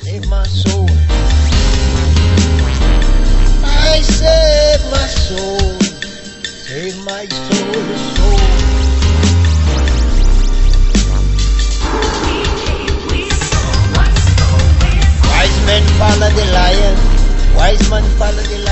Save my soul. I save my soul. Save my soul. Wise men follow the lion. Wise man follow the lion.